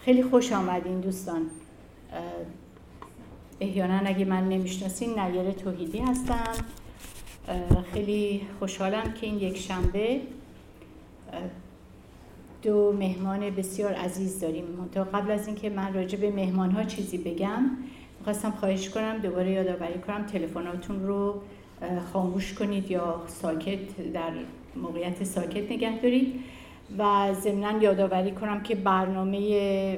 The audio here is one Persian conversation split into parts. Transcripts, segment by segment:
خیلی خوش آمدین دوستان. احیانا اگه من نمیشناسین نیر توحیدی هستم. خیلی خوشحالم که این یک شنبه دو مهمان بسیار عزیز داریم. تا قبل از اینکه من راجع به مهمان‌ها چیزی بگم می‌خواستم خواهش کنم دوباره یادآوری کنم تلفناتون رو خاموش کنید یا ساکت در موقعیت ساکت نگه دارید و ضمناً یادآوری کنم که برنامه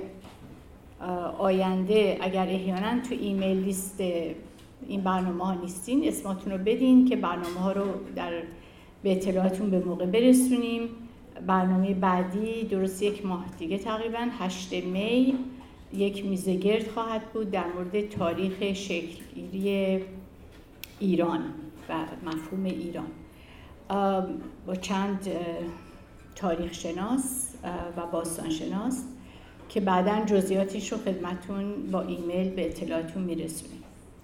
آینده اگر احیانا تو ایمیل لیست این برنامه‌ها نیستین اسماتون رو بدین که برنامه‌ها رو به اطلاعاتون به موقع برسونیم. برنامه بعدی درست یک ماه دیگه تقریباً 8 می یک میزه گرد خواهد بود در مورد تاریخ شکل‌گیری ایران و مفهوم ایران با چند تاریخ شناس و باستان شناس که بعداً جزئیاتش رو خدمتون با ایمیل به اطلاعاتون میرسونیم.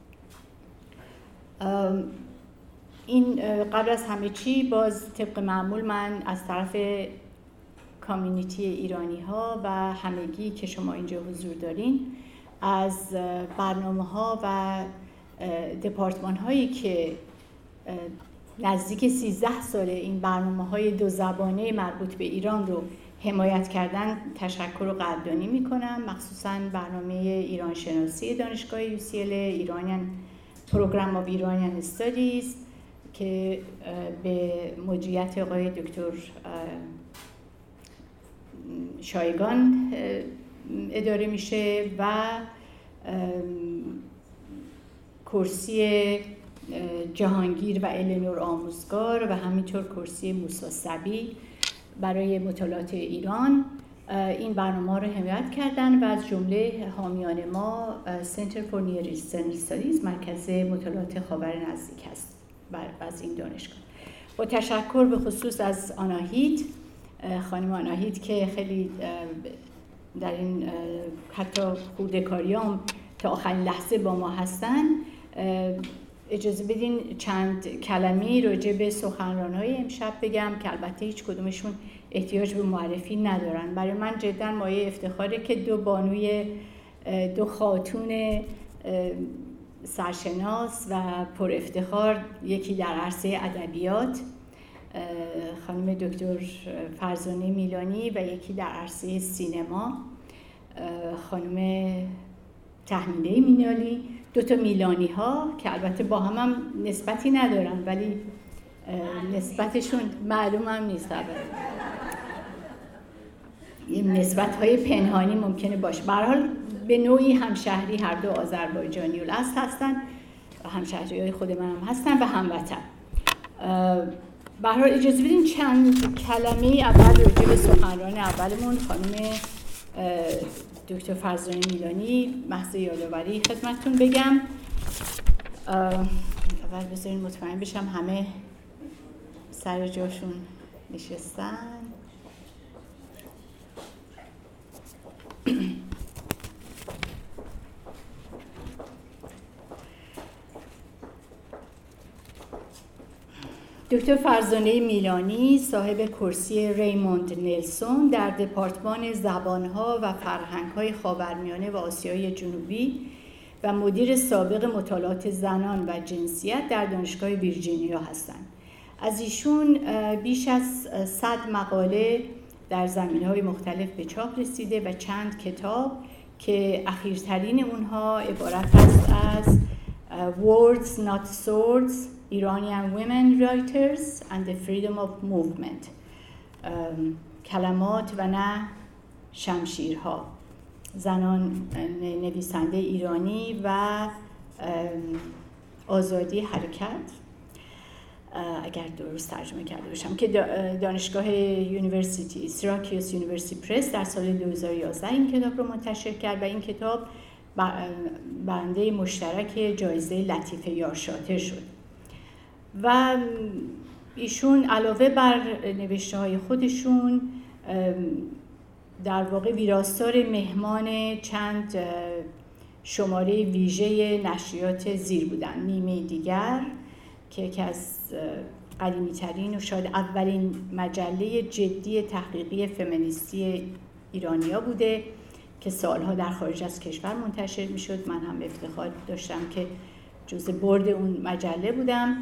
این قبل از همه چی باز طبق معمول من از طرف کامیونیتی ایرانی ها و همگی که شما اینجا حضور دارین از برنامه ها و دپارتمان هایی که نزدیک 13 ساله این برنامه های دو زبانه مربوط به ایران رو حمایت کردن تشکر و قدردانی میکنم. مخصوصاً برنامه ایران شناسی دانشگاه UCL ایرانیان پروگرام آف ایرانیان استادیز که به مدیریت آقای دکتر شایگان اداره میشه و کرسی جهانگیر و النور آموزگار و همینطور کرسی موسی صبی برای مطالعات ایران این برنامه رو حمایت کردن و از جمله حامیان ما Center for Near Eastern Studies مرکز مطالعات خاور نزدیک هست از این دانشگاه. با تشکر به خصوص از آناهید، خانم آناهید که خیلی در این حتی خورده‌کاریام تا آخرین لحظه با ما هستن. اجازه بدین چند کلمه‌ای راجع به سخنران‌های امشب بگم که البته هیچ کدومشون احتیاج به معرفی ندارن. برای من جدا مایه افتخاره که دو خاتون سرشناس و پر افتخار، یکی در عرصه ادبیات خانم دکتر فرزانه میلانی و یکی در عرصه سینما خانم تهمینه مینالی، دو تا میلانی ها که البته با هم نسبتی ندارن ولی نسبتشون معلوم هم نیست. این نسبت های پنهانی ممکنه باشه. به هر حال به نوعی همشهری هر دو آذربایجانی الاصل هستن، همشهری های خود من هم هستن و هموطن. به هر حال اجازه بدین چند کلمه اول راجع به سخنران اولمون خانم دکتر فرزانه میلانی محض یادآوری خدمتتون بگم. اول بذارین مطمئن بشم همه سر جاشون نشستن. دکتر فرزانه میلانی صاحب کرسی ریموند نلسون در دپارتمان زبانها و فرهنگ‌های خاورمیانه و آسیای جنوبی و مدیر سابق مطالعات زنان و جنسیت در دانشگاه ویرجینیا هستند. از ایشون بیش از 100 مقاله در زمینه‌های مختلف به چاپ رسیده و چند کتاب که اخیرترین اونها عبارت است از Words Not Swords Iranian Women Writers and the Freedom of Movement کلمات و نه شمشیرها، زنان نویسنده ایرانی و آزادی حرکت اگر درست ترجمه کرده باشم که دانشگاه یونیورسیتی سیراکیوس یونیورسیتی پرس در سال 2011 این کتاب رو منتشر کرد و این کتاب برنده مشترک جایزه لطیفه یارشاتر شد و ایشون علاوه بر نوشته‌های خودشون در واقع ویراستار مهمان چند شماره ویژه نشریات زیر بودن. نیمه دیگر که یکی از قدیمی‌ترین و شاید اولین مجله جدی تحقیقی فمینیستی ایرانیا بوده که سالها در خارج از کشور منتشر میشد. من هم افتخار داشتم که جزء بورد اون مجله بودم.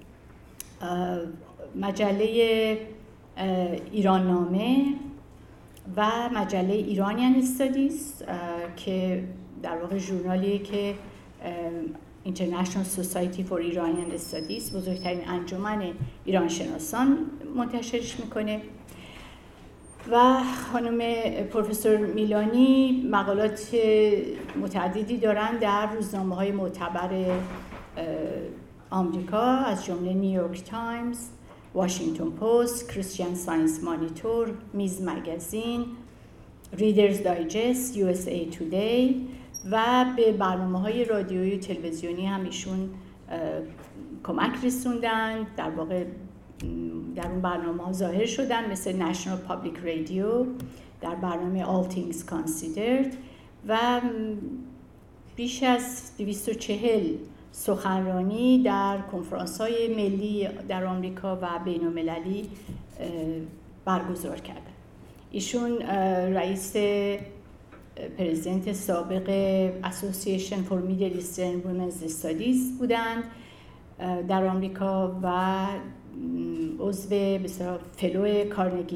مجله ایران نامه و مجله ایرانیان استادیز که در واقع ژورنالیه که International Society for Iranian Studies، بزرگترین انجمن ایران شناسان، منتشرش میکنه. و خانم پروفسور میلانی مقالات متعددی دارن در روزنامه‌های معتبر آمریکا، از جمله نیویورک تایمز، واشنگتن پست، کریستین ساینس مانیتور، میز مگزین، ریدرز دایجست، USA تودی و به برنامه‌های رادیویی و تلویزیونی هم ایشون کمک رسوندن. در واقع در اون برنامه‌ها ظاهر شدن، مثل نشنال پابلیک رادیو، در برنامه All Things Considered و بیش از 240 سخنرانی در کنفرانس‌های ملی در آمریکا و بین‌المللی برگزار کردن. ایشون رئیس پرزیدنت سابق Association for Middle Eastern Women's Studies بودند در آمریکا و عضو بسیار فلو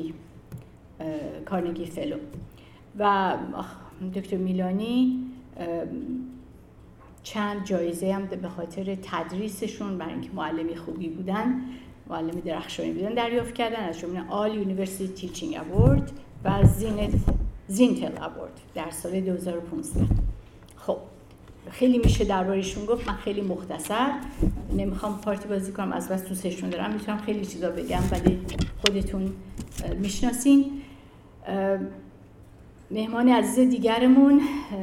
کارنگی فلو. و دکتر میلانی چند جایزه هم به خاطر تدریسشون، برای اینکه معلمی خوبی بودن، معلم درخشانی بودن، دریافت کردن، از جمله All University Teaching Award و زینتل اوارد در سال 2015. خب خیلی میشه دربارشون گفت، من خیلی مختصر نمیخوام پارتی بازی کنم، از بس دوستشون دارم، میتونم خیلی چیزا بگم ولی خودتون میشناسین. مهمان عزیز دیگرمون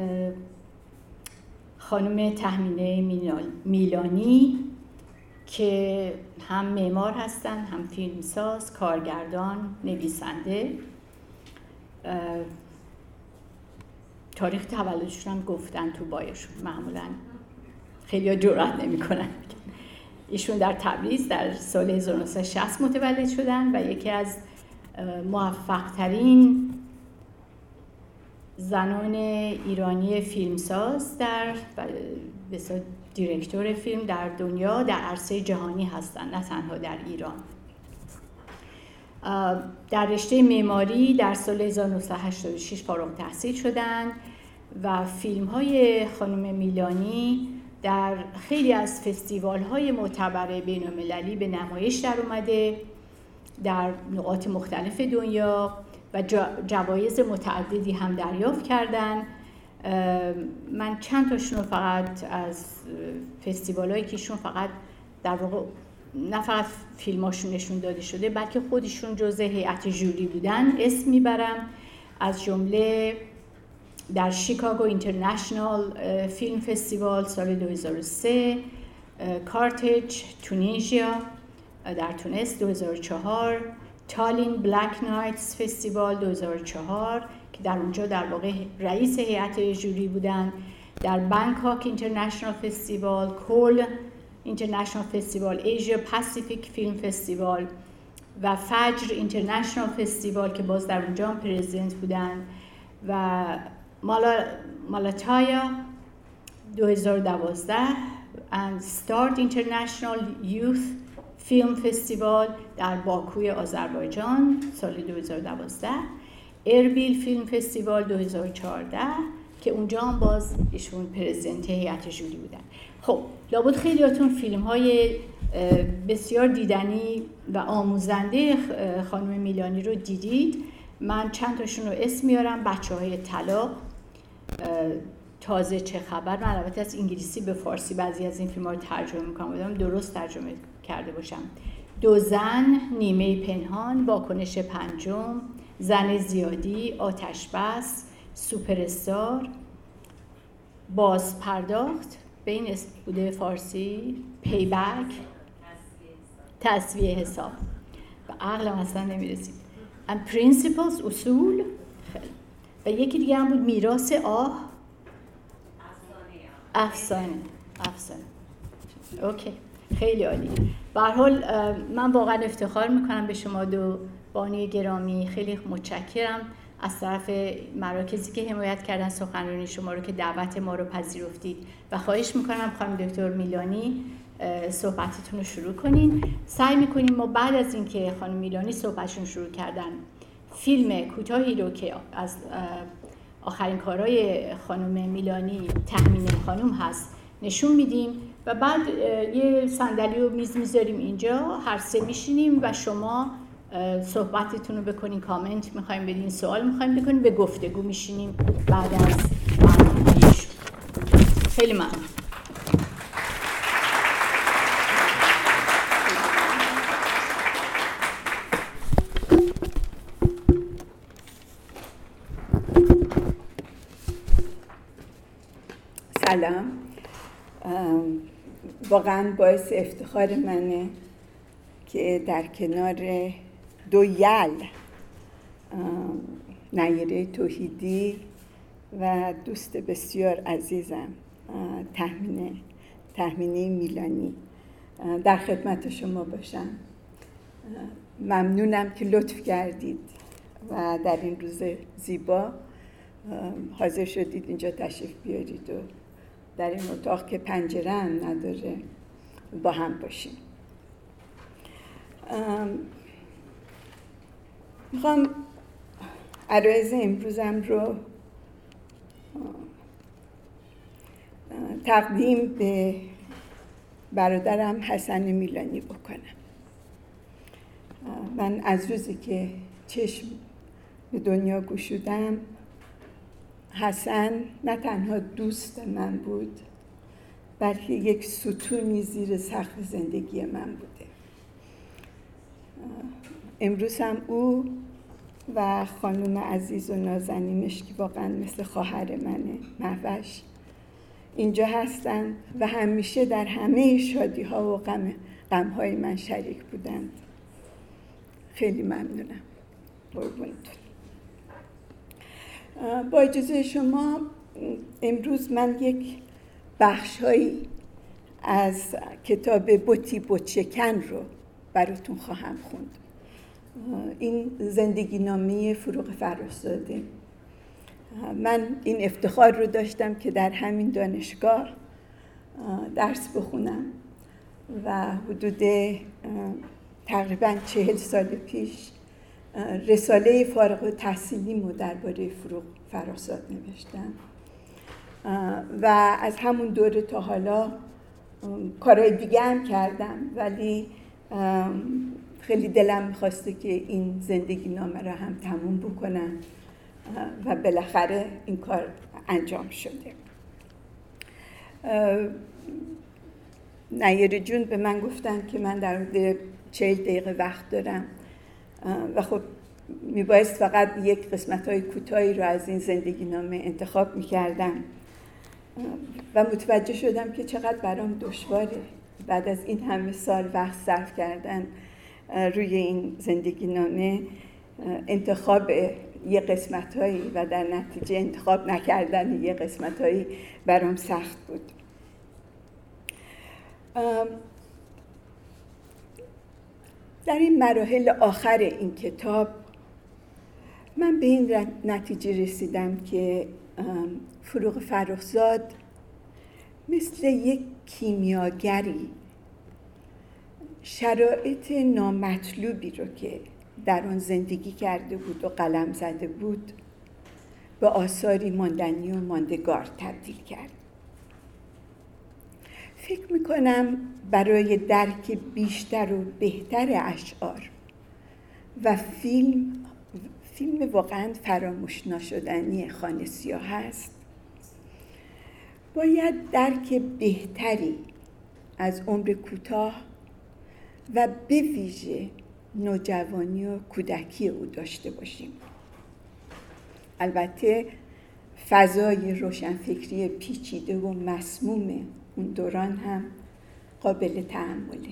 خانم تهمینه میلانی که هم معمار هستن، هم فیلمساز، کارگردان، نویسنده. تاریخ تولدشون هم گفتن تو بایوشون، معمولا خیلی ها جرئت نمی‌کنن. ایشون در تبریز در سال 1960 متولد شدن و یکی از موفق‌ترین زنان ایرانی فیلمساز در بسیار دیرکتور فیلم در دنیا در عرصه جهانی هستند، نه تنها در ایران. در رشته معماری در سال 1986 فارغ التحصیل شدند و فیلم‌های خانم میلانی در خیلی از فستیوال‌های معتبر بین‌المللی به نمایش در اومده در نقاط مختلف دنیا و جوایز متعددی هم دریافت کردن. من چند تاشون رو فقط از فستیوال‌هایی که ایشون فقط در واقع نه فقط فیلماشون نشون داده شده بلکه خودشون جزء هیئت ژوری بودن اسم میبرم، از جمله در شیکاگو اینترنشنال فیلم فستیوال سال 2003، کارتج تونیزیا در تونس 2004، تالین بلک نایتس فستیوال 2004 که در اونجا در واقع رئیس هیئت ژوری بودن، در بانکوک اینترنشنال فستیوال، کول اینترنشنال فستیوال، ایژیا پاسیفیک فیلم فستیوال و فجر اینترنشنال فستیوال که باز در اونجا هم پرزیدنت بودن و مالاتایا 2012 and Start International Youth فیلم فستیوال در باکوی آذربایجان سال 2012، اربیل فیلم فستیوال 2014 که اونجا هم باز ایشون پرزیدنت هیئت ژوری بودن. خب لابد خیلیاتون فیلم‌های بسیار دیدنی و آموزنده خانم میلانی رو دیدید. من چند تاشون رو اسم میارم. بچه‌های طلا، تازه چه خبر، من البته از انگلیسی به فارسی بعضی از این فیلم‌ها رو ترجمه می‌کنم، بودم درست ترجمه کرده باشم. دو زن، نیمه پنهان، واکنش پنجم، زن زیادی، آتش بس، سوپر استار، باز پرداخت به این اسم بوده فارسی، پی بک، تسویه حساب و عقلم اصلا نمیرسید، and principles اصول، و یکی دیگه هم بود میراث آه، افسانه. اوکی، خیلی عالی. به هر حال من واقعا افتخار میکنم به شما دو بانوی گرامی، خیلی متشکرم از طرف مراکزی که حمایت کردن سخنرانی شما رو که دعوت ما رو پذیرفتید و خواهش میکنم خانم دکتر میلانی صحبتتون رو شروع کنین. سعی میکنیم ما بعد از اینکه خانم میلانی صحبتشون شروع کردن فیلم کوتاهی رو که از آخرین کارهای خانم میلانی تهمین خانم هست نشون میدیم و بعد یه صندلی و میز میذاریم اینجا، هر سه میشینیم و شما صحبتتون رو بکنین، کامنت میخوایم بدین، سوال میخوایم بکنین، به گفتگو میشینیم بعد از برنامه‌ریش. خیلی ممنون. سلام. واقعا باعث افتخار منه که در کنار دو یل، نیره توحیدی و دوست بسیار عزیزم تهمینه میلانی، در خدمت شما باشم. ممنونم که لطف کردید و در این روز زیبا حاضر شدید اینجا تشریف بیارید و در این اتاق که پنجره هم نداره با هم باشیم. میخوام عرایض امروزم رو تقدیم به برادرم حسن میلانی بکنم. من از روزی که چشم به دنیا گشودم، حسن نه تنها دوست من بود، بلکه یک ستونی زیر سقف زندگی من بوده. امروز هم او و خانم عزیز و نازنینش که واقعا مثل خواهر منه، مهوش، اینجا هستن و همیشه در همه شادی ها و غم های من شریک بودند. خیلی ممنونم. قربونتون. با اجازه شما امروز من یک بخش‌هایی از کتاب بتی بتشکن رو براتون خواهم خوند. این زندگی نامه فروغ فرخزاده. من این افتخار رو داشتم که در همین دانشگاه درس بخونم و حدود تقریباً 40 سال پیش رساله فارغ التحصیلیمو درباره فروغ فرخزاد نوشتم و از همون دوره تا حالا کارهای دیگه هم کردم، ولی خیلی دلم میخواسته که این زندگی نامه رو هم تموم بکنم و بالاخره این کار انجام شده. نیره جون به من گفتن که من در حدود 40 دقیقه وقت دارم و خب میبایست فقط یک قسمت‌های کوتاهی رو از این زندگی نامه انتخاب میکردم و متوجه شدم که چقدر برام دشواره بعد از این همه سال وقت صرف کردن روی این زندگی نامه انتخاب یه قسمت‌هایی و در نتیجه انتخاب نکردن یه قسمت‌هایی برام سخت بود. در این مراحل آخر این کتاب من به این نتیجه رسیدم که فروغ فرخزاد مثل یک کیمیاگری شرایط نامطلوبی رو که در آن زندگی کرده بود و قلم زده بود به آثاری ماندنی و ماندگار تبدیل کرد. فکر میکنم برای درک بیشتر و بهتر اشعار و فیلم واقعا فراموش ناشدنی خانه سیاه است، باید درک بهتری از عمر کوتاه و به ویژه نوجوانی و کودکی او داشته باشیم. البته فضای روشنفکری پیچیده و مسموم اون دوران هم قابل تأمله.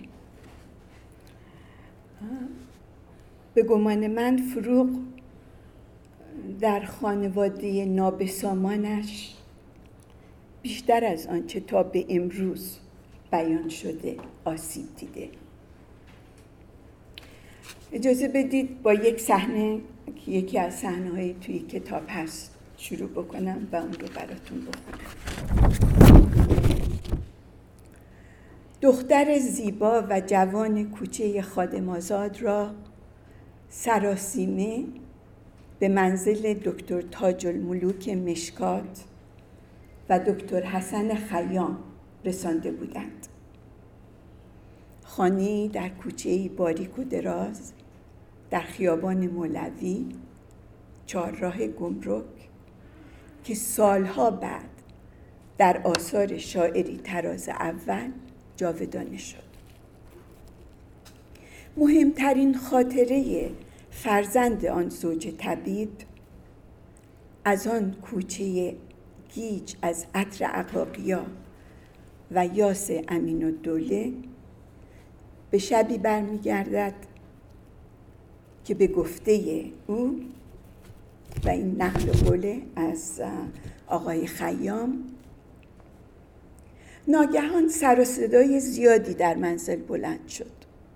به گمان من فروغ در خانواده نابسامانش بیشتر از آنچه تا به امروز بیان شده آسیب دیده. اجازه بدید با یک صحنه که یکی از صحنه‌های توی کتاب هست شروع بکنم و اون رو براتون بخونم. دختر زیبا و جوان کوچه خادم آزاد را سراسیمه به منزل دکتر تاج الملوک مشکات و دکتر حسن خیام رسانده بودند. خانه‌ای در کوچه‌ای باریک و دراز در خیابان مولوی، چهارراه گمرک، که سالها بعد در آثار شاعری طراز اول جاودانه شد. مهمترین خاطره فرزند آن زوج طبیب از آن کوچه گیج از عطر عقاقیا و یاس امین‌الدوله به شبی برمیگردد که به گفته او و این نقل قوله از آقای خیام، ناگهان سر و صدای زیادی در منزل بلند شد.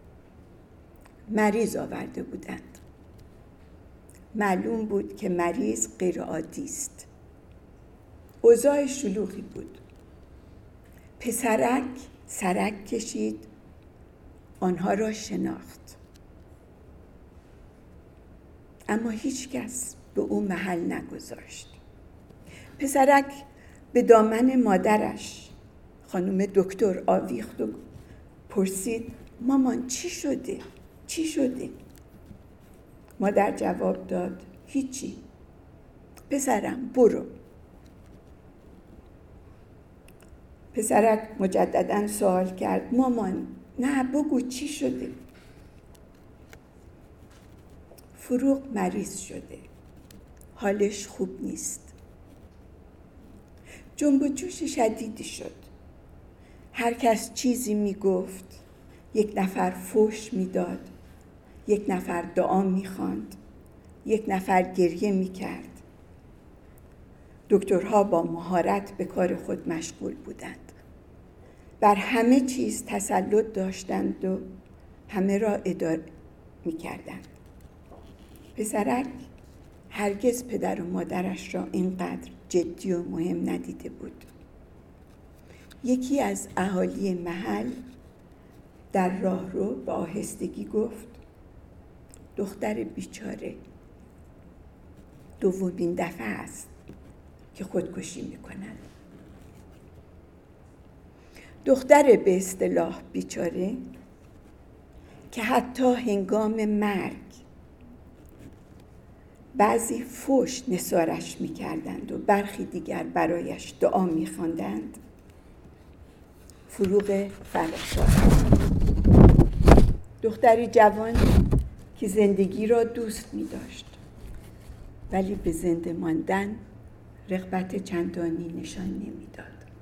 مریض آورده بودند. معلوم بود که مریض غیر عادی است. اوضاع شلوغی بود. پسرک سرک کشید، آنها را شناخت، اما هیچ کس به او محل نگذاشت. پسرک به دامن مادرش خانم دکتر آویخت و پرسید: مامان چی شده؟ چی شده؟ مادر جواب داد: هیچی. پسرم برو. پسرک مجدداً سوال کرد: مامان نه بگو چی شده؟ فروغ مریض شده، حالش خوب نیست. جنب و جوش شدیدی شد. هر کس چیزی می گفت. یک نفر فحش می داد، یک نفر دعا می خواند، یک نفر گریه می کرد. دکترها با مهارت به کار خود مشغول بودند. بر همه چیز تسلط داشتند و همه را اداره می کردند. پسرک هرگز پدر و مادرش را اینقدر جدی و مهم ندیده بود. یکی از اهالی محل در راهرو به آهستگی گفت: دختر بیچاره دومین دفعه است که خودکشی می‌کند. دختر به اصطلاح بیچاره که حتی هنگام مرگ بعضی فحش نثارش می‌کردند و برخی دیگر برایش دعا می‌خواندند. فروغ فرخزاد، دختری جوان که زندگی را دوست می‌داشت ولی به زنده ماندن رغبت چندانی نشان نمی‌داد.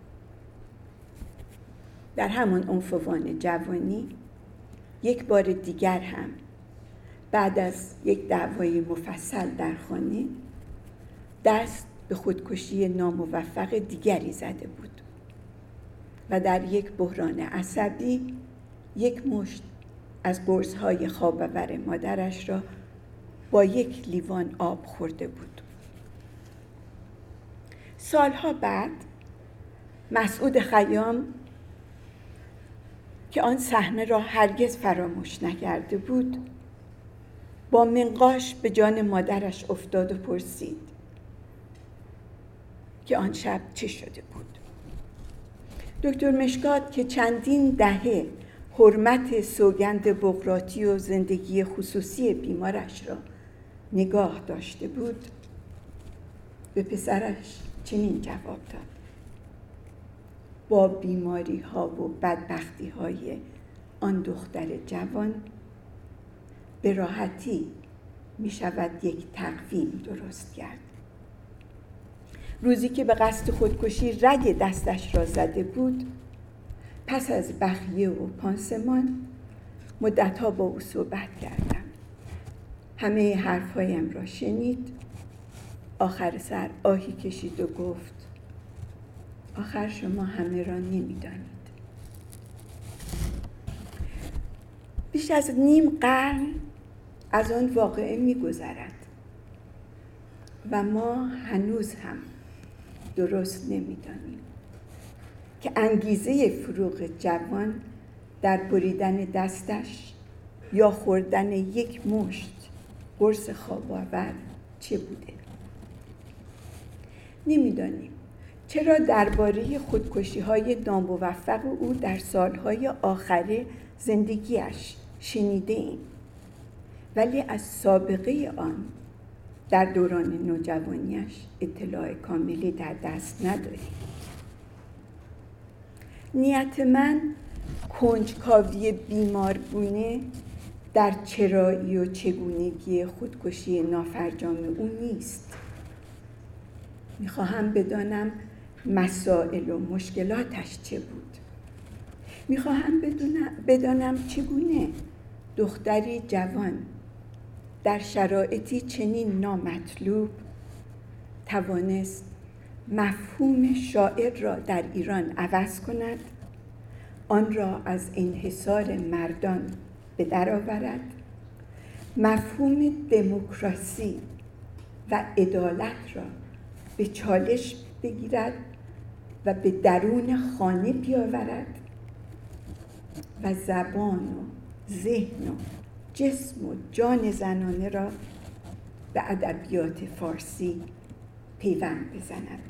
در همان عنفوان جوانی یک بار دیگر هم بعد از یک دعوای مفصل در خانه دست به خودکشی ناموفق دیگری زده بود و در یک بحران عصبی یک مشت از قرص‌های خواب‌آور مادرش را با یک لیوان آب خورده بود. سالها بعد مسعود خیام که آن صحنه را هرگز فراموش نکرده بود، با منقاش به جان مادرش افتاد و پرسید که آن شب چه شده بود. دکتر مشکات که چندین دهه حرمت سوگند بقراطی و زندگی خصوصی بیمارش را نگاه داشته بود، به پسرش چنین جواب داد: با بیماری ها و بدبختی های آن دختر جوان به راحتی می شود یک تقویم درست کرد. روزی که به قصد خودکشی رگ دستش را زده بود، پس از بخیه و پانسمان مدتها با او صحبت کردم. همه حرفهایم را شنید. آخر سر آهی کشید و گفت: آخر شما همه را نمی‌دانید. بیش از نیم قرن از آن واقعه می‌گذرد. و ما هنوز هم درست نمی‌دانیم که انگیزه فروغ جوان در بریدن دستش یا خوردن یک مشت قرص خواب‌آور چه بوده. نمی‌دانیم چرا درباره خودکشی‌های ناموفق او در سالهای آخر زندگیش شنیده ایم، ولی از سابقه آن در دوران نوجوانیش اطلاع کاملی در دست نداریم. نیت من کنجکاوی بیمارگونه در چرایی و چگونگی خودکشی نافرجام او نیست. میخواهم بدانم مسائل و مشکلاتش چه بود. میخواهم بدانم چگونه دختری جوان در شرایطی چنین نامطلوب توانست مفهوم شاعر را در ایران عوض کند، آن را از انحصار مردان به در آورد، مفهوم دموکراسی و عدالت را به چالش بگیرد و به درون خانه بیاورد و زبان و ذهن و جسم و جان زنانه را به ادبیات فارسی پیوند بزند.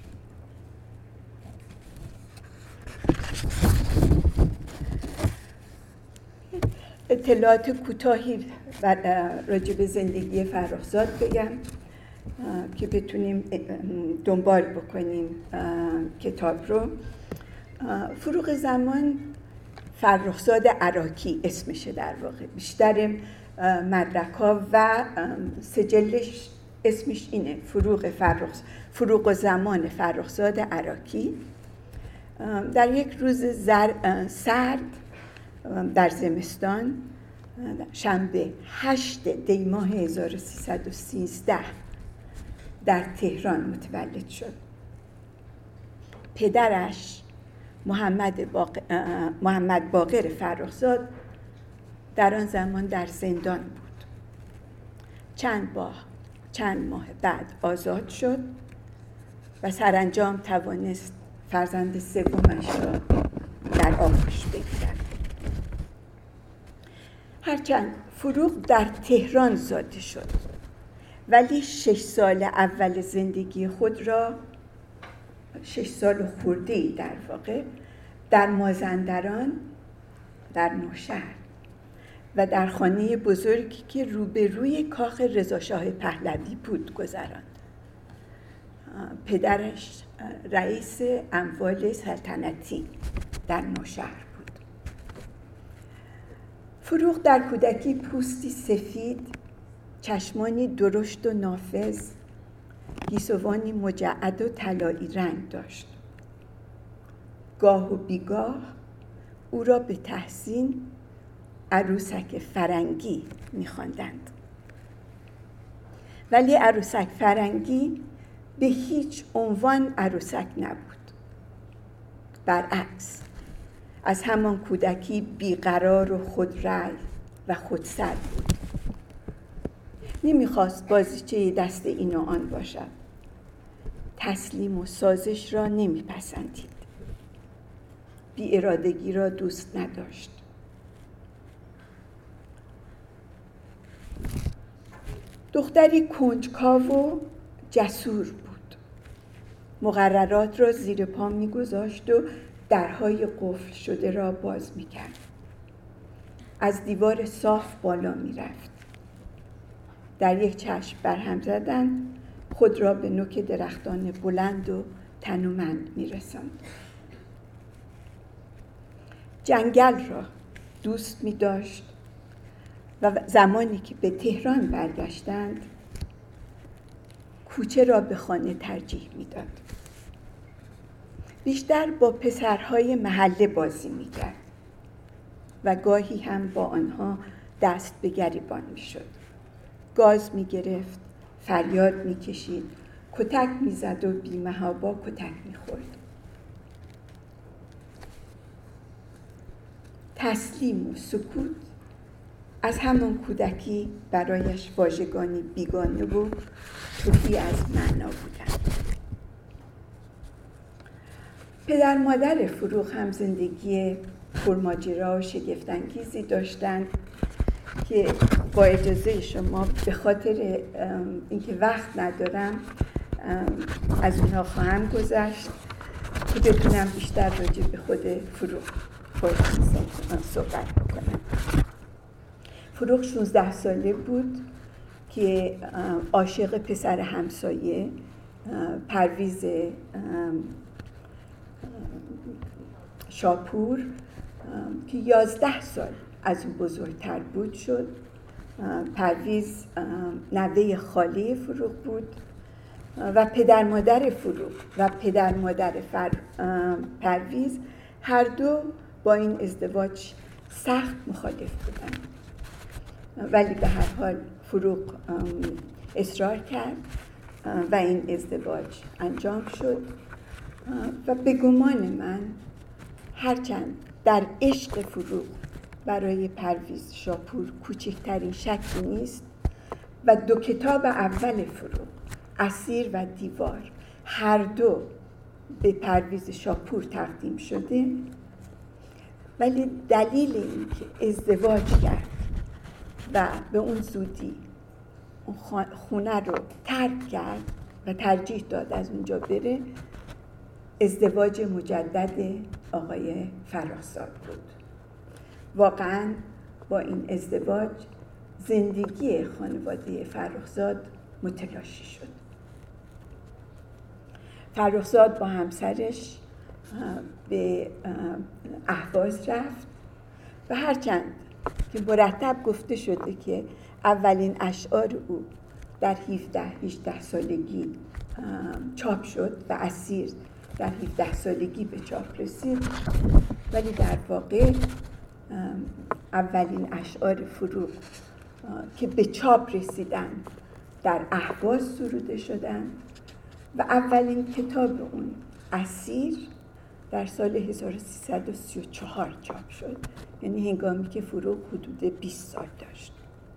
اطلاعات کوتاهی راجع به زندگی فرخزاد بگم که بتونیم دنبال بکنیم کتاب رو. فروغ زمان فرخزاد عراکی اسمشه، در واقع بیشتر مدرک‌ها و سجلش اسمش اینه، فروغ زمان فرخزاد عراکی. در یک روز سرد در زمستان، شنبه 8 دی ماه 1313 در تهران متولد شد. پدرش محمد باقر فرخزاد در آن زمان در زندان بود. چند ماه بعد آزاد شد و سرانجام توانست فرزند سومش را در آغوش بگیرد. هرچند فروغ در تهران زاده شد، ولی 6 سال اول زندگی خود را 6 سال خورده‌ای در واقع در مازندران در نوشهر و در خانه بزرگی که روبروی کاخ رضاشاه پهلوی بود گذراند. پدرش رئیس اموال سلطنتی در نوشهر بود. فروغ در کودکی پوستی سفید، چشمانی درشت و نافذ، گیسوانی مجعد و طلایی رنگ داشت. گاه و بیگاه او را به تحسین عروسک فرنگی می‌خواندند. ولی عروسک فرنگی به هیچ عنوان عروسک نبود. برعکس، از همان کودکی بیقرار و خودرأی و خودسر بود. نمیخواست بازیچه دست این و آن باشد. تسلیم و سازش را نمیپسندید. بی ارادگی را دوست نداشت. دختری کنجکاو و جسور بود. مقررات را زیر پا میگذاشت و درهای قفل شده را باز میکرد. از دیوار صاف بالا میرفت. در یک چشم برهم زدن خود را به نوک درختان بلند و تنومند میرساند. جنگل را دوست می‌داشت و زمانی که به تهران برگشتند کوچه را به خانه ترجیح میداد. بیشتر با پسرهای محله بازی میکرد و گاهی هم با آنها دست به گریبان میشد. گاز میگرفت، فریاد میکشید، کتک میزد و بی‌محابا کتک میخورد. تسلیم و سکوت از همان کودکی برایش واژگانی بیگانه و تهی از معنا بودند. پدر مادر فروغ هم زندگی پرماجرا و شگفت‌انگیزی داشتند که با اجازه شما به خاطر اینکه وقت ندارم از اونها خواهم گذشت که بتونم بیشتر راجع به خود فروغ صحبت بکنم. فروغ 16 ساله بود که عاشق پسر همسایه پرویز شاپور که 11 سال از اون بزرگتر بود شد. پرویز نوه خاله فروغ بود و پدر مادر فروغ و پدر مادر پرویز هر دو با این ازدواج سخت مخالف بودند، ولی به هر حال فروغ اصرار کرد و این ازدواج انجام شد و به گمان من هرچند در عشق فروغ برای پرویز شاپور کوچکترین شکی نیست و 2 کتاب اول فروغ، اسیر و دیوار، هر دو به پرویز شاپور تقدیم شده، ولی دلیل این که ازدواج کرد و به اون زودی خونه رو ترک کرد و ترجیح داد از اونجا بره، ازدواج مجدد آقای فرخزاد بود. واقعا با این ازدواج زندگی خانواده فرخزاد متلاشی شد. فرخزاد با همسرش به اهواز رفت و هرچند که مرتب گفته شده که اولین اشعار او در 17-18 سالگی چاپ شد و اسیر در 17 سالگی به چاپ رسید، ولی در واقع اولین اشعار فروغ که به چاپ رسیدن در اهواز سروده شدند و اولین کتاب اون اسیر در سال 1334 چاپ شد، یعنی هنگامی که فروغ حدود 20 سال داشت.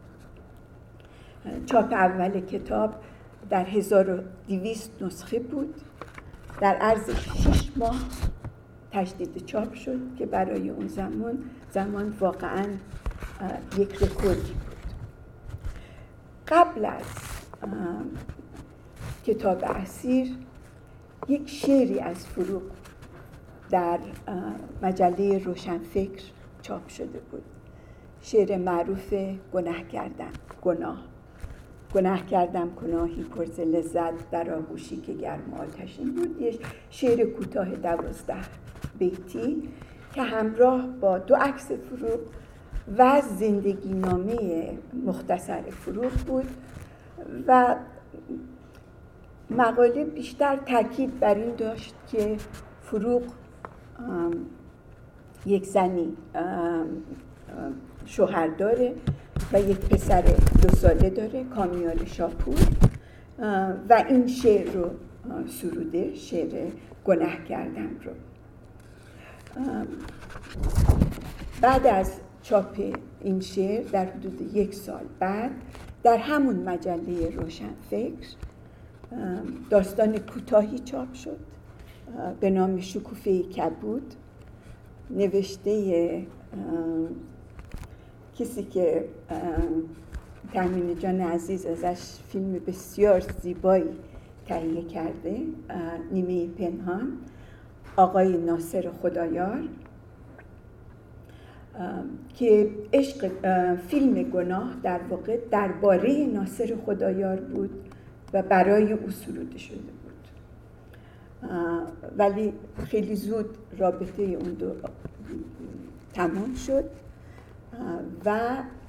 چاپ اول کتاب در 1200 نسخه بود، در عرض 6 ماه تجدید چاپ شد که برای اون زمان واقعاً یک رکوردی بود. قبل از کتاب اسیر یک شعری از فروغ در مجله روشنفکر چاپ شده بود، شعر معروف گناه کردم گناهی پر ز لذت در آغوشی که گرم آتشین بود. یه شعر کوتاه 12 بیتی که همراه با 2 عکس فروغ و زندگی نامه مختصر فروغ بود و مقاله بیشتر تاکید بر این داشت که فروغ یک زنی شوهر داره و یک پسر 2 ساله داره، کامیار شاپور، و این شعر رو سروده، شعر گناه کردم رو. بعد از چاپ این شعر در حدود 1 سال بعد در همون مجله روشنفکر داستان کوتاهی چاپ شد به نام شکوفه کبود، نوشته کسی که تامین جان عزیز ازش فیلم بسیار زیبایی تهیه کرده، نیمه پنهان، آقای ناصر خدایار، که فیلم گناه در واقع درباره ناصر خدایار بود و برای او سروده شده بود، ولی خیلی زود رابطه اون دو تمام شد و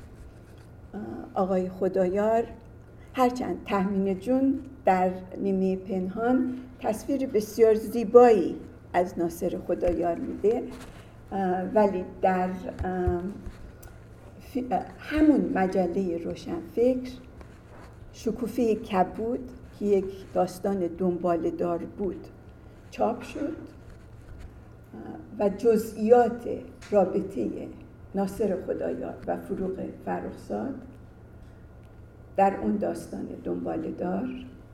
آقای خدایار هرچند تامین جون در نیمه پنهان تصویر بسیار زیبایی از ناصر خدایار میده، ولی در همون مجله روشنفکر شکوفه کبود که یک داستان دنباله دار بود چاپ شد و جزئیات رابطه ناصر خدایار و فروغ فرخزاد در اون داستان دنباله دار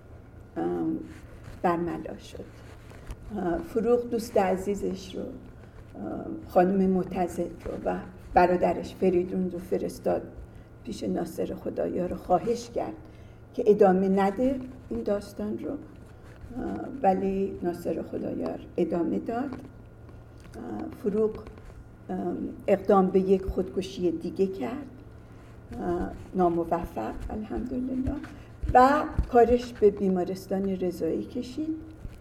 برملا شد. فروغ دوست عزیزش رو، خانم معتزد رو و برادرش فریدون رو فرستاد پیش ناصر خدایار رو، خواهش کرد که ادامه نده این داستان رو، ولی ناصر خدایار ادامه داد. فروغ اقدام به یک خودکشی دیگه کرد، ناموفق الحمدلله، و کارش به بیمارستان رضایی کشید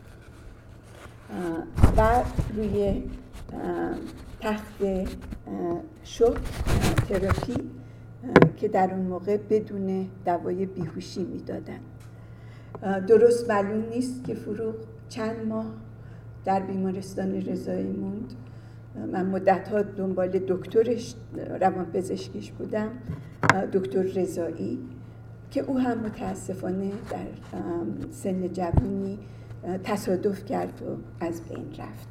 و روی تخت شوک تراپی که در اون موقع بدون دوای بیهوشی میدادن. درست معلوم نیست که فروغ چند ماه در بیمارستان رضایی موند. من مدت‌ها دنبال دکترش روانپزشکیش بودم، دکتر رضایی، که او هم متاسفانه در سن جوانی تصادف کرد و از بین رفت.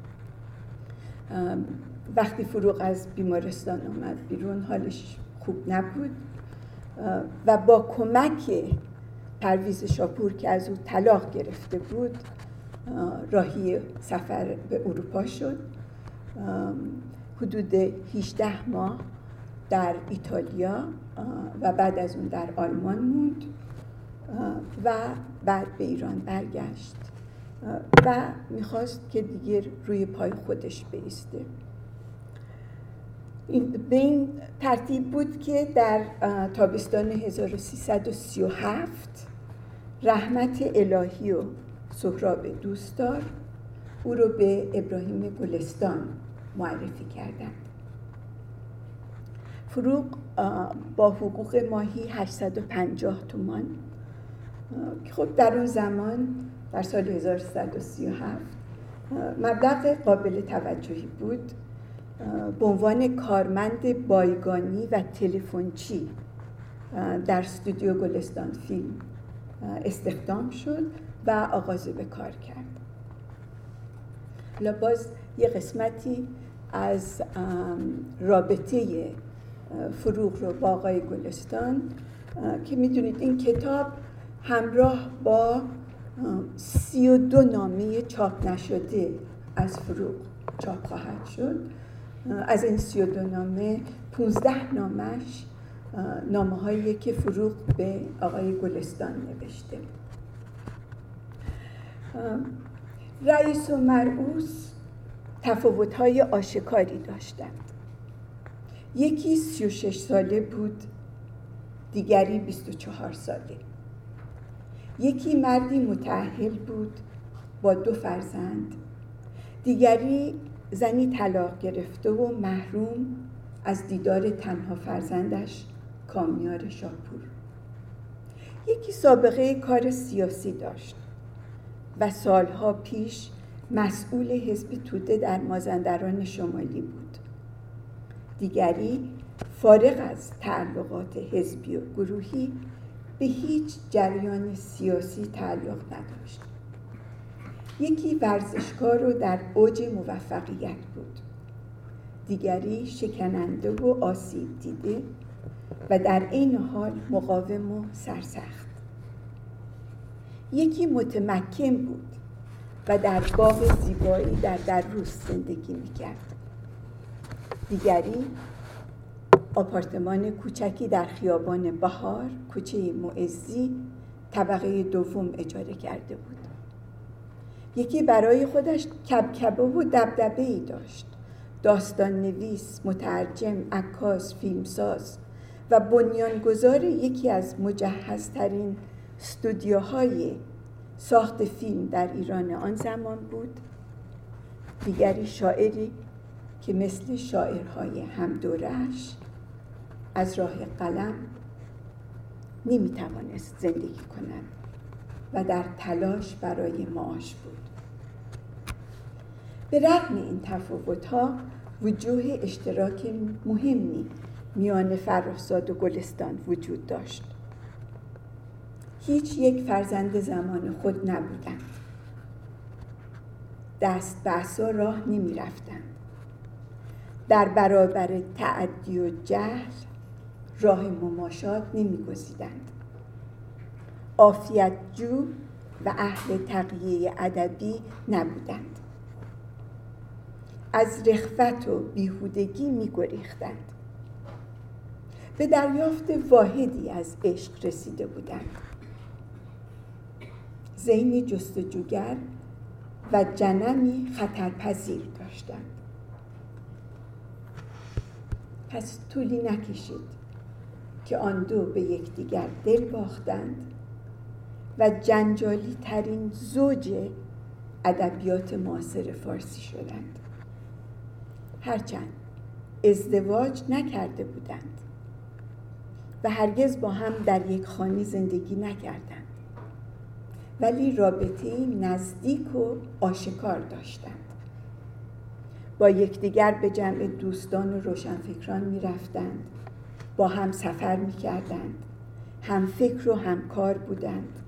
وقتی فروغ از بیمارستان آمد بیرون حالش خوب نبود و با کمک پرویز شاپور که از او طلاق گرفته بود راهی سفر به اروپا شد. حدود 18 ماه در ایتالیا و بعد از اون در آلمان موند و بعد به ایران برگشت و میخواست که دیگر روی پای خودش بایسته. به این ترتیب بود که در تابستان 1337 رحمت الهی و سهراب دوستدار او رو به ابراهیم گلستان معرفی کردند. فروغ با حقوق ماهی 850 تومان که خب در اون زمان در سال 1337 مبلغ قابل توجهی بود، به عنوان کارمند بایگانی و تلفنچی در استودیو گلستان فیلم استخدام شد و آغاز به کار کرد. باز یه قسمتی از رابطه فروغ رو با آقای گلستان که میدونید این کتاب همراه با 32 نامه چاپ نشده از فروغ چاپ خواهد شد. از این 32 نامه 15 نامش نامه هایی که فروغ به آقای گلستان نوشته. رئیس و مرعوس تفاوت‌های آشکاری داشتند. یکی 36 ساله بود، دیگری 24 ساله. یکی مردی متأهل بود با 2 فرزند، دیگری زنی طلاق گرفته و محروم از دیدار تنها فرزندش کامیار شاپور. یکی سابقه کار سیاسی داشت و سالها پیش مسئول حزب توده در مازندران شمالی بود. دیگری فارغ از تعلقات حزبی و گروهی به هیچ جریان سیاسی تعلق نداشت. یکی ورزشکار و در اوج موفقیت بود. دیگری شکننده و آسیب دیده و در عین حال مقاوم و سرسخت. یکی متمکن بود و در باغ زیبایی در دروس زندگی می‌کرد. دیگری آپارتمان کوچکی در خیابان بهار، کوچه معزی، طبقه 2 اجاره کرده بود. یکی برای خودش کبکبه و دبدبه‌ای داشت. داستان نویس، مترجم، عکاس، فیلمساز و بنیانگذار یکی از مجهزترین استودیوهای ساخت فیلم در ایران آن زمان بود. دیگری شاعری که مثل شاعرهای همدورش از راه قلم نمیتوانست زندگی کند و در تلاش برای معاش بود. به رغم این تفاوت‌ها وجوه اشتراک مهمی میان فرخزاد و گلستان وجود داشت. هیچ یک فرزند زمان خود نبودند. دست به عصا راه نمی رفتند. در برابر تعدی و جهل راه مماشات نمی‌گزیدند. عافیت جو و اهل تقیه ادبی نبودند. از رخوت و بیهودگی می‌گریختند. به دریافت واحدی از عشق رسیده بودند. ذهنی جستجوگر و جنمی خطرپذیر داشتند. پس طولی نکشید که آن دو به یکدیگر دل باختند و جنجالی ترین زوج ادبیات معاصر فارسی شدند. هرچند ازدواج نکرده بودند و هرگز با هم در یک خانه زندگی نکردند، ولی رابطه‌ای نزدیک و آشکار داشتند. با یکدیگر به جمع دوستان و روشنفکران می‌رفتند، با هم سفر می‌کردند، هم فکر و همکار بودند.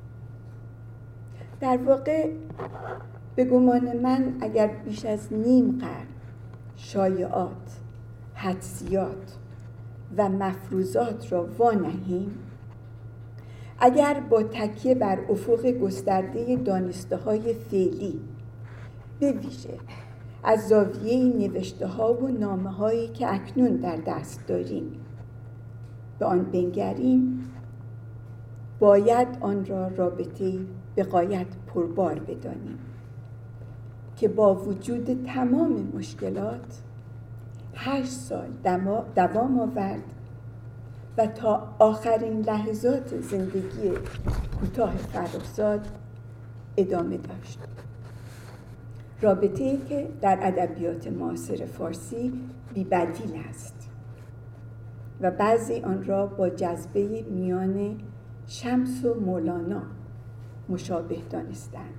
در واقع به گمان من اگر بیش از نیم قرن شایعات، حدسیات و مفروضات را وانهیم، اگر با تکیه بر افق گسترده دانسته‌های فعلی به ویژه از زاویه نوشته‌ها و نامه‌هایی که اکنون در دست داریم به آن بنگریم، باید آن را رابطه‌ای به غایت پربار بدانیم که با وجود تمام مشکلات 8 سال دوام آورد و تا آخرین لحظات زندگی کوتاه فرخزاد ادامه داشت. رابطه‌ای که در ادبیات معاصر فارسی بی‌بدیل است و بعضی آن را با جذبه میان شمس و مولانا مشابه دانستند.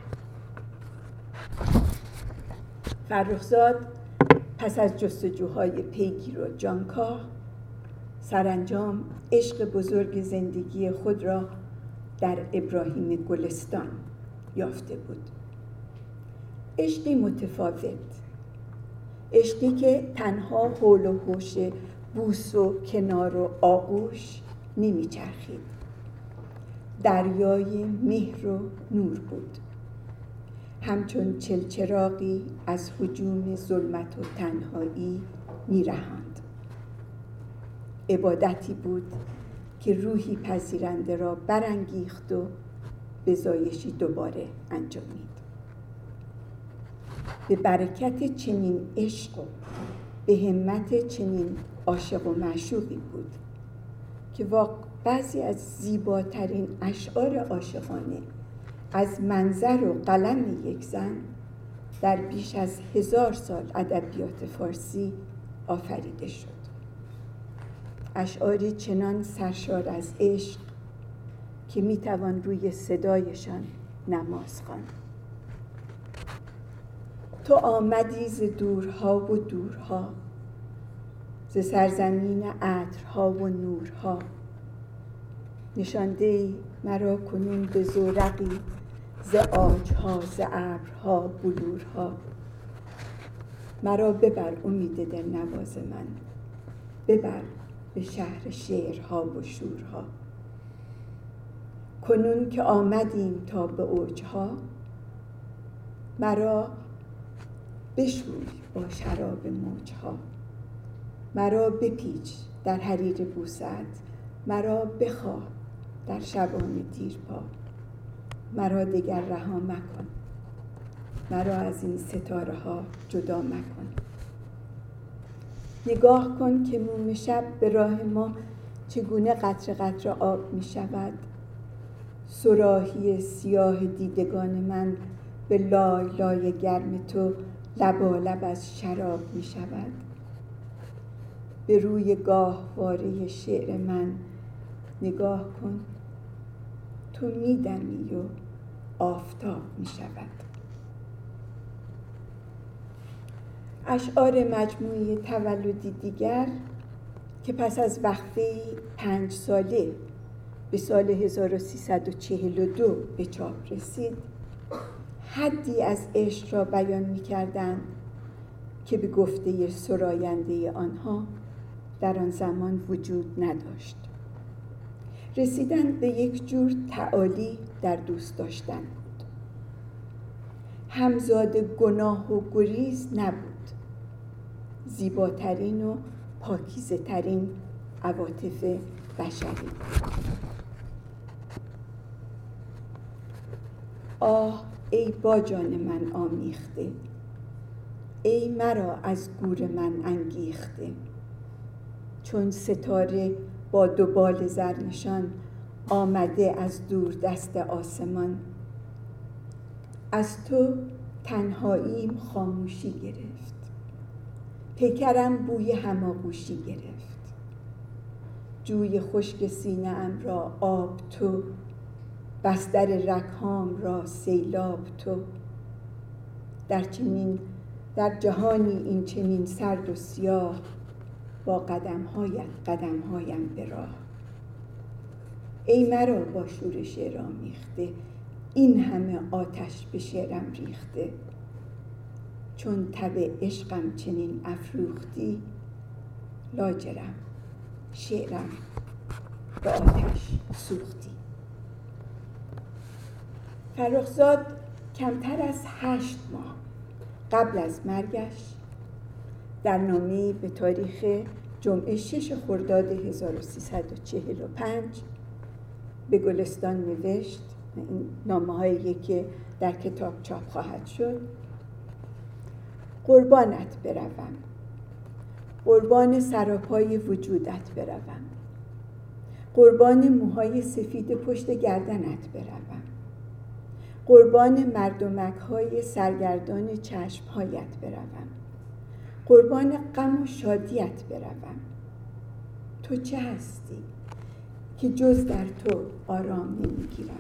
فرخزاد پس از جستجوهای پیگیر و جانکاه سرانجام عشق بزرگ زندگی خود را در ابراهیم گلستان یافته بود. عشقی متفاوت، عشقی که تنها حول و حوش بوس و کنار و آغوش نمیچرخید، دریای مهر و نور بود، همچون چلچراغی از هجوم ظلمت و تنهایی میرهاند. عبادتی بود که روحی پذیرنده را برانگیخت و به زایشی دوباره انجامید. به برکت چنین عشق و به همت چنین عاشق و معشوقی بود که بعضی از زیباترین اشعار عاشقانه از منظر و قلم یک زن در بیش از 1000 سال ادبیات فارسی آفریده شد. اشعاری چنان سرشار از عشق که میتوان روی صدایشان نماز خواند. تو آمدی ز دورها و دورها، ز سرزمین عطرها و نورها، نشانده‌ای مرا کنون به زورقی ز عاج‌ها، ز ابرها، بلورها. مرا ببر امید دلنواز من، ببر به شهر شعرها و شورها. کنون که آمدیم تا به اوجها، مرا بشوی با شراب موجها. مرا بپیچ در حریر بوست، مرا بخواه در شبان دیرپا. مرا دگر رها مکن، مرا از این ستاره ها جدا مکن. نگاه کن که موم شب به راه ما چگونه قطره قطره آب می شود. صراحی سیاه دیدگان من به لای لای گرم تو لبالب از شراب می شود. به روی گاهواره شعر من نگاه کن، تو می دمی و آفتاب می شود. اشعار مجموعه تولدی دیگر که پس از وقفه‌ای 5 ساله به سال 1342 به چاپ رسید، حدی از عشق را بیان می کردند که به گفته سراینده آنها در آن زمان وجود نداشت. رسیدن به یک جور تعالی در دوست داشتن بود. همزاد گناه و گریز نبود. زیباترین و پاکیزه ترین عواطف بشری. آه ای با جان من آمیخته، ای مرا از گور من انگیخته. چون ستاره با دو بال زرنشان آمده از دور دست آسمان. از تو تنهاییم خاموشی گرفت، پیکرم بوی هماغوشی گرفت. جوی خشک سینه ام را آب تو، بستر رگ‌هام را سیلاب تو. در جهانی این چنین سرد و سیاه، با قدمهایم به راه. ای مرا با شور شعر آمیخته، این همه آتش به شعرم ریخته. چون تب عشقم چنین افروختی، لاجرم شعرم به آتش سوختی. فرخزاد کمتر از 8 ماه قبل از مرگش در نامه‌ای به تاریخ جمعه 6 خرداد 1345 به گلستان نوشت. این نامه‌هایی که در کتاب چاپ خواهد شد. قربانت بروم، قربان سراپای وجودت بروم، قربان موهای سفید پشت گردنت بروم، قربان مردمک‌های سرگردان چشمهایت بروم، قربان غم و شادیت بروم. تو چه هستی که جز در تو آرام نمیگیرم؟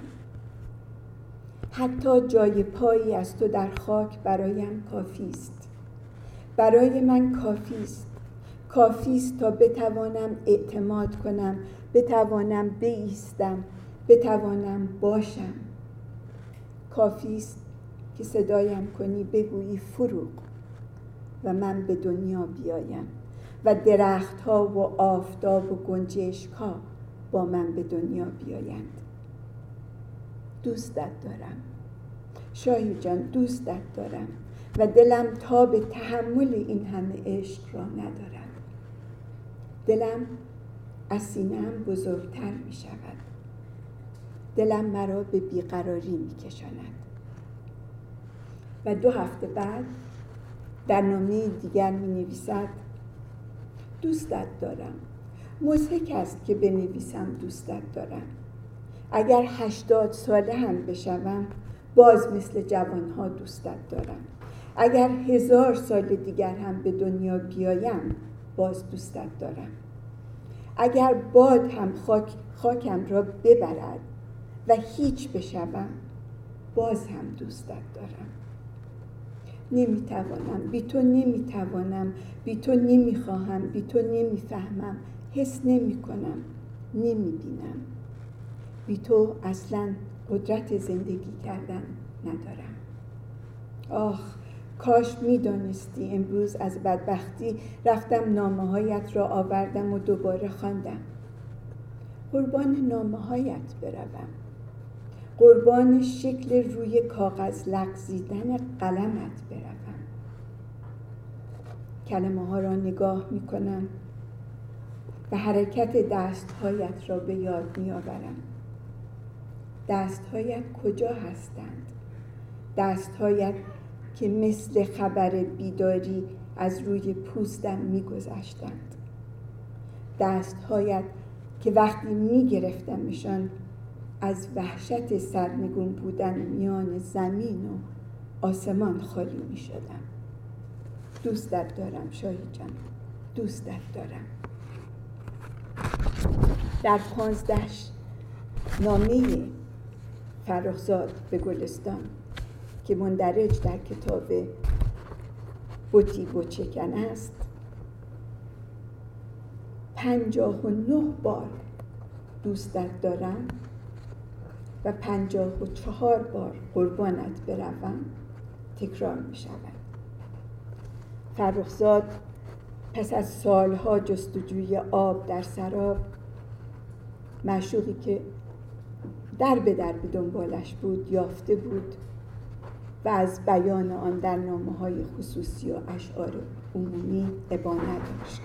حتی جای پایی از تو در خاک برایم کافی است. برای من کافی است تا بتوانم اعتماد کنم، بتوانم بایستم، بتوانم باشم. کافی است که صدایم کنی بگویی فروغ و من به دنیا بیایم و درخت‌ها و آفتاب و گنجشک‌ها با من به دنیا بیایند. دوستت دارم شاهی جان، دوستت دارم و دلم تاب تحمل این همه عشق را ندارم. دلم از سینه‌ام بزرگتر می شود. دلم مرا به بیقراری می کشاند. و 2 هفته بعد در نامه دیگر می نویسد: دوستت دارم. مضحک است که بنویسم دوستت دارم. اگر 80 ساله هم بشوم باز مثل جوانها دوستت دارم. اگر 1000 سال دیگر هم به دنیا بیایم باز دوستت دارم. اگر باد هم خاکم را ببرد و هیچ بشوم باز هم دوستت دارم. نمیتوانم، بی تو نمیتوانم، بی تو نمیخواهم، بی تو نمیفهمم، حس نمیکنم، نمیبینم. بی تو اصلا قدرت زندگی کردن ندارم. آخ کاش میدانستی امروز از بدبختی رفتم نامه‌هایت را آوردم و دوباره خواندم. قربان نامه‌هایت بروم، قربان شکل روی کاغذ لغزیدن قلمت بروم. کلمه‌ها را نگاه می‌کنم و حرکت دست‌هایت را به یاد می‌آورم. دست‌هایت کجا هستند؟ دست‌هایت که مثل خبر بیداری از روی پوستم می‌گذشتند. دست‌هایت که وقتی می‌گرفتمشان از وحشت سرنگون بودن میان زمین و آسمان خالی می‌شدم. دوستت دارم شاهی جان، دوستت دارم. در 15 نامه فرخزاد به گلستان که مندرج در کتاب بتی بتشکن است 59 بار دوستت دارم و 54 بار قربانت بروم تکرار می شود. فرخزاد پس از سالها جستجوی آب در سراب، معشوقی که در به در به دنبالش بود یافته بود و از بیان آن در نامه‌های خصوصی و اشعار عمومی ابا نداشت.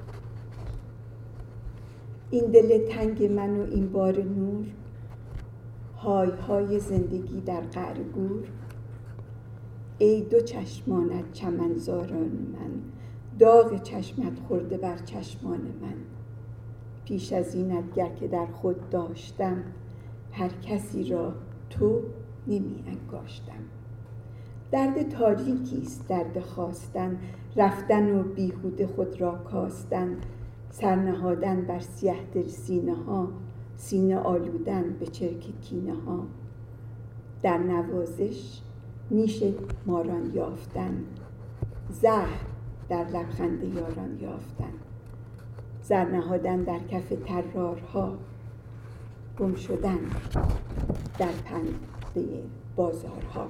این دل تنگ من و این بار نور، های های زندگی در قعر گور، ای دو چشمانت چمنزاران من، داغ چشمت خورده بر چشمان من. پیش از اینت گر که در خود داشتم، هر کسی را تو نمی انگاشتم. درد تاریکی است درد خواستن، رفتن و بیهوده خود را کاستن، سرنهادن بر سیه دل سینه ها، سینه آلودن به چرک کینه ها. در نوازش نیش ماران یافتن، زهر در لبخند یاران یافتن، زر نهادن در کف طرارها، گم شدن در پنده بازارها.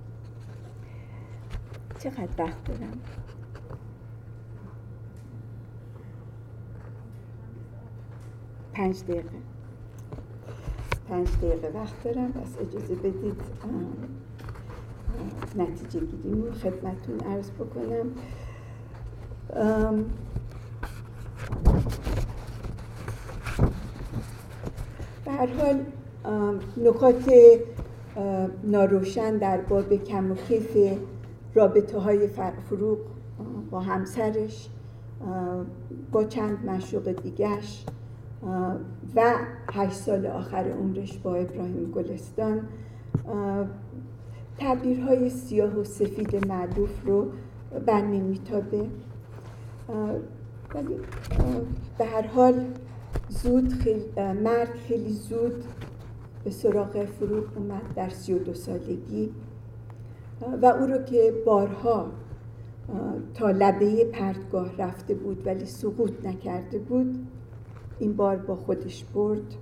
چقدر وقت دارم؟ 5 دقیقه. 5 دقیقه وقت دارم، پس اجازه بدید نتیجه گیریمو خدمتتون عرض بکنم. به هر حال نکات ناروشن در باب کم و کیف رابطه های فروغ با همسرش، با چند معشوق دیگرش و 8 سال آخر عمرش با ابراهیم گلستان، تعبیرهای سیاه و سفید معروف رو بر نمیتابه. ولی به هر حال مرد خیلی زود به سراغ فروغ اومد در 32 سالگی و او رو که بارها تا لبه پرتگاه رفته بود ولی سقوط نکرده بود، این بار با خودش برد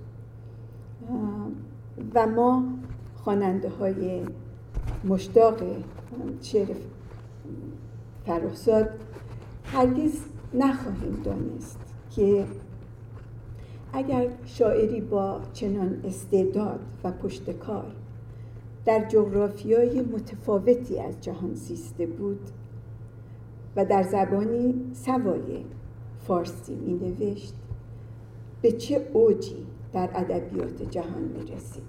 و ما خواننده های مشتاق شعر فرخزاد هرگز نخواهیم دانست که اگر شاعری با چنان استعداد و پشتکار در جغرافیای متفاوتی از جهان زیسته بود و در زبانی سوای فارسی می نوشت، به چه اوجی در ادبیات جهان می رسید.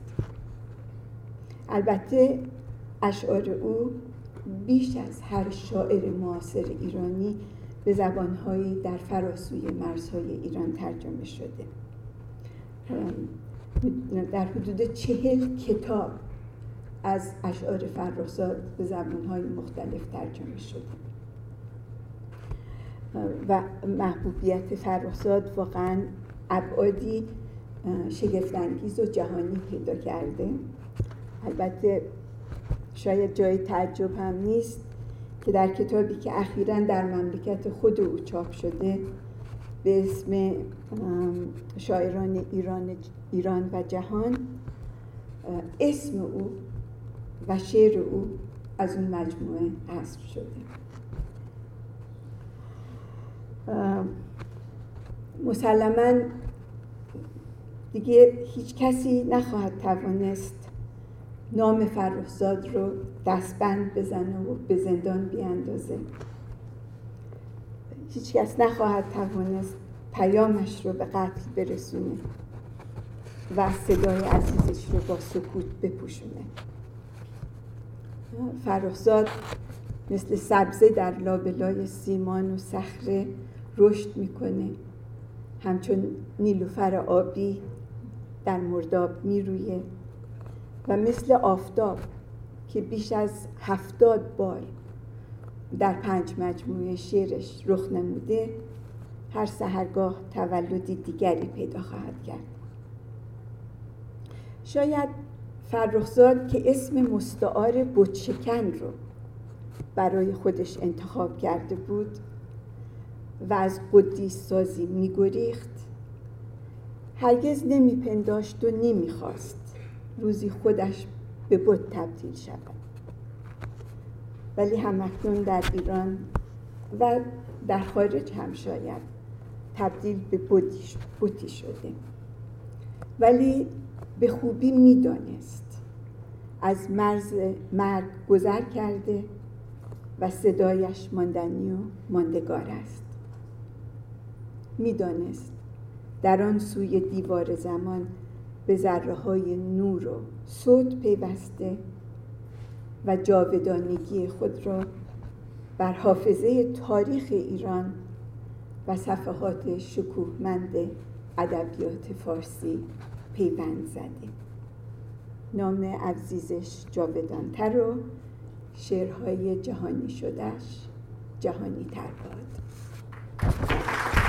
البته اشعار او بیش از هر شاعر معاصر ایرانی به زبانهایی در فراسوی مرزهای ایران ترجمه شده. در حدود 40 کتاب از اشعار فرخزاد به زبانهای مختلف ترجمه شده و محبوبیت فرخزاد واقعا ابعادی شگفت‌انگیز و جهانی پیدا کرده. البته شاید جای تعجب هم نیست که در کتابی که اخیراً در مملکت خود او چاپ شده به اسم شاعران ایران و جهان، اسم او و شعر او از اون مجموعه حذف شده. مسلماً دیگه هیچ کسی نخواهد توانست نام فرخزاد رو دستبند بزنه و به زندان بیاندازه. هیچ کس نخواهد توانست پیامش رو به قتل برسونه و صدای عزیزش رو با سکوت بپوشونه. فرخزاد مثل سبزه در لابلای سیمان و صخره رشد میکنه، همچون نیلوفر آبی در مرداب میرویه و مثل آفتاب که بیش از 70 بار در 5 مجموعه شعرش رخ نموده، هر سحرگاه تولدی دیگری پیدا خواهد کرد. شاید فرخزاد که اسم مستعار بتشکن رو برای خودش انتخاب کرده بود و از قدیس سازی می‌گریخت، هرگز نمی‌پنداشت و نمی‌خواست روزی خودش به بت تبدیل شود. ولی همکنون در ایران و در خارج هم شاید تبدیل به بتی شده، ولی به خوبی میدانست از مرز مرگ گذر کرده و صدایش ماندنی و ماندگار است. میدانست در آن سوی دیوار زمان به ذره‌های نور و صوت پیوسته و جاودانگی خود را بر حافظه تاریخ ایران و صفحات شکوهمند ادبیات فارسی پیوند زده. نام عزیزش جاودانتر و شعرهای جهانی شدهش جهانی تر باد.